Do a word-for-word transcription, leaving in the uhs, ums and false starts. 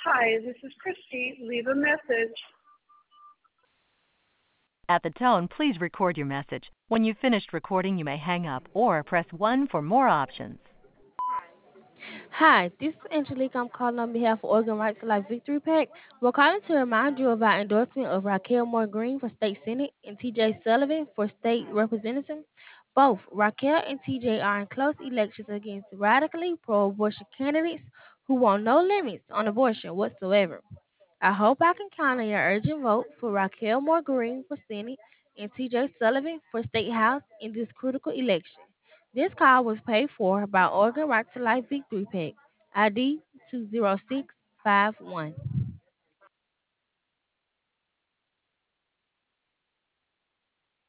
Hi, this is Christy. Leave a message. At the tone, please record your message. When you've finished recording, you may hang up or press one for more options. Hi, this is Angelique. I'm calling on behalf of Organ Rights to Life Victory PAC. We're calling to remind you of our endorsement of Raquel Moore Green for State Senate and T J Sullivan for State Representative. Both Raquel and T J are in close elections against radically pro abortion candidates who want no limits on abortion whatsoever. I hope I can count on your urgent vote for Raquel Moore Green for Senate and T J Sullivan for State House in this critical election. This call was paid for by Oregon Right to Life Victory PAC, I D two zero six five one.